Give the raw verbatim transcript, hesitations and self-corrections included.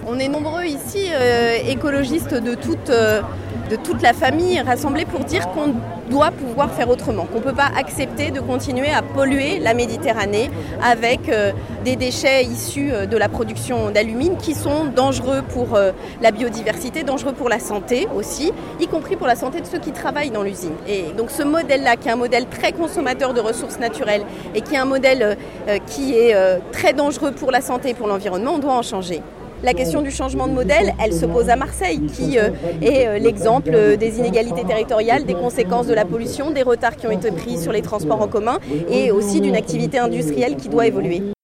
On est nombreux ici, euh, écologistes de toute, euh, de toute la famille, rassemblés pour dire qu'on doit pouvoir faire autrement, qu'on ne peut pas accepter de continuer à polluer la Méditerranée avec euh, des déchets issus euh, de la production d'alumine qui sont dangereux pour euh, la biodiversité, dangereux pour la santé aussi, y compris pour la santé de ceux qui travaillent dans l'usine. Et donc ce modèle-là, qui est un modèle très consommateur de ressources naturelles et qui est un modèle euh, qui est euh, très dangereux pour la santé et pour l'environnement, on doit en changer. La question du changement de modèle, elle se pose à Marseille, qui euh, est euh, l'exemple euh, des inégalités territoriales, des conséquences de la pollution, des retards qui ont été pris sur les transports en commun et aussi d'une activité industrielle qui doit évoluer.